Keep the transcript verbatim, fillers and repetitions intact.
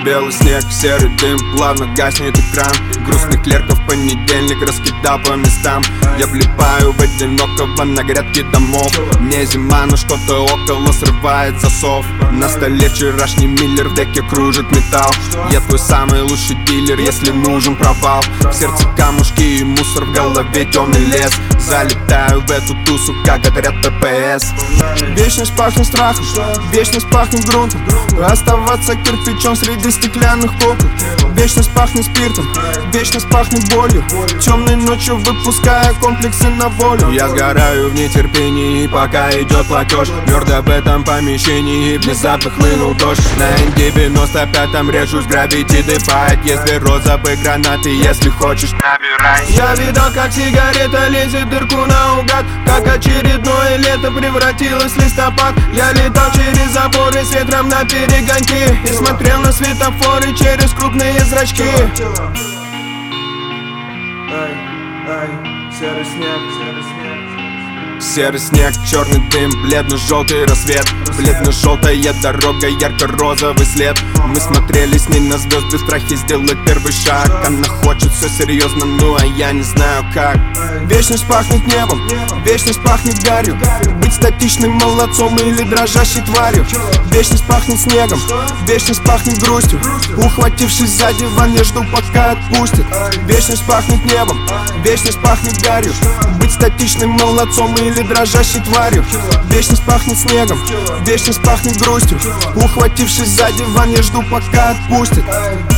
белый снег, серый дым, плавно гаснет экран. Грустных клерков понедельник раскидал по местам. Я влипаю в одинокого на грядке домов. Не зима, но что-то около срывает засов. На столе вчерашний Миллер, в деке кружит металл. Я твой самый лучший дилер, если нужен провал. В сердце камушки и мусор, в голове темный лес. Залетаю в эту тусу, как отряд ППС. Вечность пахнет страхом, вечность пахнет грунтом. Оставаться кирпичом среди стеклянных копий. Вечность пахнет спиртом, вечность пахнет болью. Темной ночью выпуская комплексы на волю. Я сгораю в нетерпении, пока идет платеж. Мертв в этом помещении, и внезапно хлынул дождь. На эн девяносто пятом режусь, гравити дыхает. Если розовые гранаты, если хочешь, набирай. Я видал, как сигарета лезет дырку наугад, как очередное лето превратилось в листопад. Я летал через заборы с ветром на перегонки и смотрел на светофоры через крупные зрачки. Серый снег, серый снег. Серый снег, черный дым, бледно-желтый рассвет. Бледно-желтая дорога, ярко-розовый след. Мы смотрели с ней на звезды, в страхе сделать первый шаг. Она хочет все серьезно, ну а я не знаю как. Вечность пахнет небом, вечность пахнет гарью. Быть статичным молодцом или дрожащей тварью. Вечность пахнет снегом, вечность пахнет грустью. Ухватившись за диван, я жду, пока отпустит. Вечность пахнет небом, вечность пахнет гарью. Быть статичным молодцом или дрожащей тварью. Вечность пахнет снегом, вечность пахнет грустью. Ухватившись за диван, я жду, пока отпустит.